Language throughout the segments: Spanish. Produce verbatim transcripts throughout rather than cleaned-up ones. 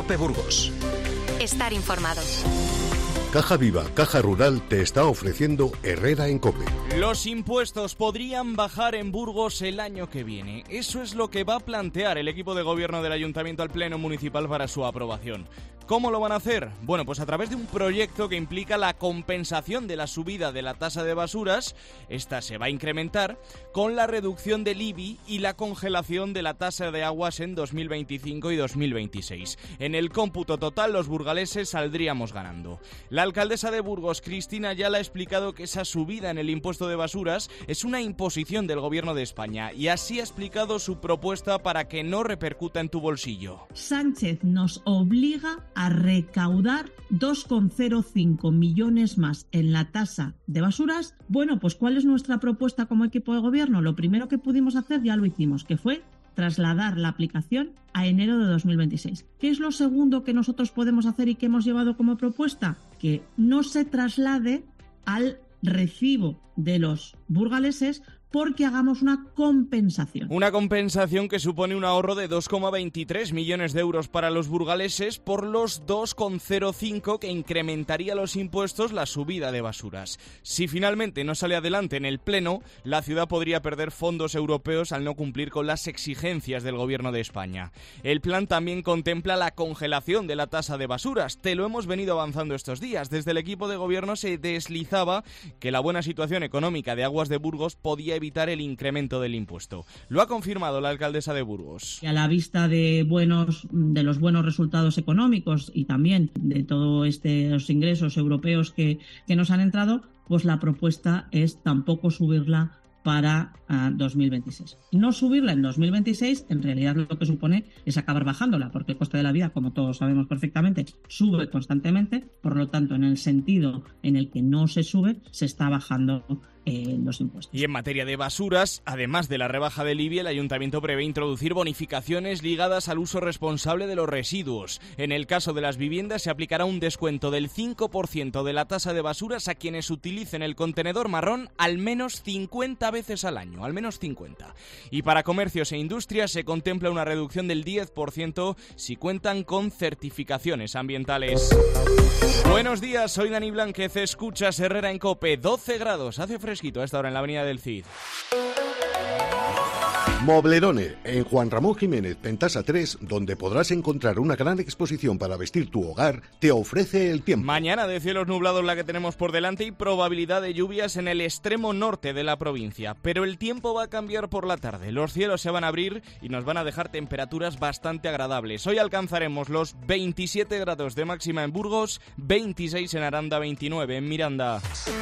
COPE Burgos. Estar informado. Caja Viva, Caja Rural te está ofreciendo Herrera en COPE. Los impuestos podrían bajar en Burgos el año que viene. Eso es lo que va a plantear el equipo de gobierno del Ayuntamiento al Pleno Municipal para su aprobación. ¿Cómo lo van a hacer? Bueno, pues a través de un proyecto que implica la compensación de la subida de la tasa de basuras. Esta se va a incrementar con la reducción del I B I y la congelación de la tasa de aguas en dos mil veinticinco y dos mil veintiséis. En el cómputo total, los burgaleses saldríamos ganando. La alcaldesa de Burgos, Cristina Ayala, ha explicado que esa subida en el impuesto de basuras es una imposición del Gobierno de España y así ha explicado su propuesta para que no repercuta en tu bolsillo. Sánchez nos obliga a recaudar dos coma cero cinco millones más en la tasa de basuras. Bueno, pues ¿cuál es nuestra propuesta como equipo de gobierno? Lo primero que pudimos hacer ya lo hicimos, que fue trasladar la aplicación a enero de dos mil veintiséis. ¿Qué es lo segundo que nosotros podemos hacer y que hemos llevado como propuesta? Que no se traslade al recibo de los burgaleses porque hagamos una compensación. Una compensación que supone un ahorro de dos coma veintitrés millones de euros para los burgaleses por los dos coma cero cinco que incrementaría los impuestos la subida de basuras. Si finalmente no sale adelante en el Pleno, la ciudad podría perder fondos europeos al no cumplir con las exigencias del Gobierno de España. El plan también contempla la congelación de la tasa de basuras. Te lo hemos venido avanzando estos días. Desde el equipo de gobierno se deslizaba que la buena situación económica de Aguas de Burgos podía evitar evitar el incremento del impuesto. Lo ha confirmado la alcaldesa de Burgos. A la vista de buenos de los buenos resultados económicos y también de todos estos ingresos europeos que, que nos han entrado, pues la propuesta es tampoco subirla para uh, dos mil veintiséis. No subirla en dos mil veintiséis en realidad lo que supone es acabar bajándola, porque el coste de la vida, como todos sabemos perfectamente, sube constantemente, por lo tanto, en el sentido en el que no se sube, se está bajando eh, los impuestos. Y en materia de basuras, además de la rebaja del I B I, el Ayuntamiento prevé introducir bonificaciones ligadas al uso responsable de los residuos. En el caso de las viviendas se aplicará un descuento del cinco por ciento de la tasa de basuras a quienes utilicen el contenedor marrón al menos cincuenta veces al año, al menos cincuenta. Y para comercios e industrias se contempla una reducción del diez por ciento si cuentan con certificaciones ambientales. Buenos días, soy Dani Blánquez, escuchas Herrera en COPE, doce grados, hace fresquito a esta hora en la avenida del Cid. Moblerone, en Juan Ramón Jiménez, Pentasa tres, donde podrás encontrar una gran exposición para vestir tu hogar, te ofrece el tiempo. Mañana de cielos nublados la que tenemos por delante y probabilidad de lluvias en el extremo norte de la provincia. Pero el tiempo va a cambiar por la tarde. Los cielos se van a abrir y nos van a dejar temperaturas bastante agradables. Hoy alcanzaremos los veintisiete grados de máxima en Burgos, veintiséis en Aranda, veintinueve en Miranda.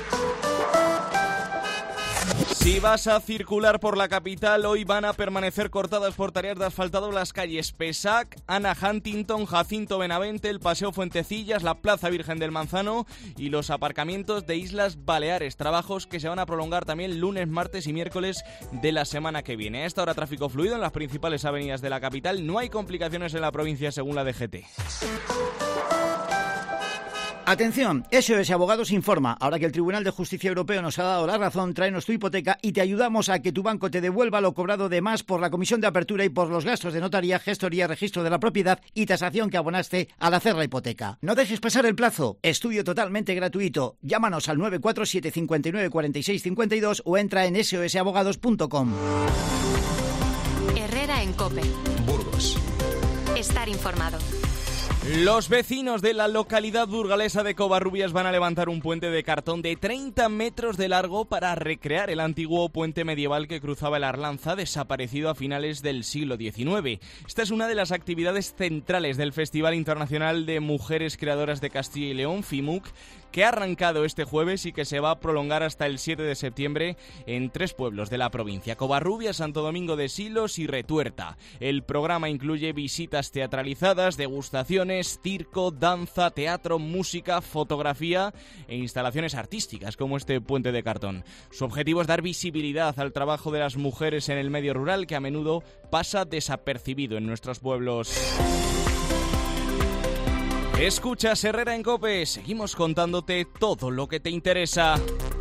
Si vas a circular por la capital, hoy van a permanecer cortadas por tareas de asfaltado las calles Pesac, Ana Huntington, Jacinto Benavente, el Paseo Fuentecillas, la Plaza Virgen del Manzano y los aparcamientos de Islas Baleares. Trabajos que se van a prolongar también lunes, martes y miércoles de la semana que viene. A esta hora tráfico fluido en las principales avenidas de la capital. No hay complicaciones en la provincia según la D G T. Atención, S O S Abogados informa. Ahora que el Tribunal de Justicia Europeo nos ha dado la razón, tráenos tu hipoteca y te ayudamos a que tu banco te devuelva lo cobrado de más por la comisión de apertura y por los gastos de notaría, gestoría, registro de la propiedad y tasación que abonaste al hacer la hipoteca. No dejes pasar el plazo. Estudio totalmente gratuito. Llámanos al nueve cuatro siete cinco nueve cuatro seis cinco dos o entra en s o s abogados punto com. Herrera en COPE. Burgos. Estar informado. Los vecinos de la localidad burgalesa de Covarrubias van a levantar un puente de cartón de treinta metros de largo para recrear el antiguo puente medieval que cruzaba el Arlanza, desaparecido a finales del siglo diecinueve. Esta es una de las actividades centrales del Festival Internacional de Mujeres Creadoras de Castilla y León, FIMUC, que ha arrancado este jueves y que se va a prolongar hasta el siete de septiembre en tres pueblos de la provincia: Covarrubias, Santo Domingo de Silos y Retuerta. El programa incluye visitas teatralizadas, degustaciones, circo, danza, teatro, música, fotografía e instalaciones artísticas como este puente de cartón. Su objetivo es dar visibilidad al trabajo de las mujeres en el medio rural, que a menudo pasa desapercibido en nuestros pueblos. Escuchas Herrera en COPE, seguimos contándote todo lo que te interesa.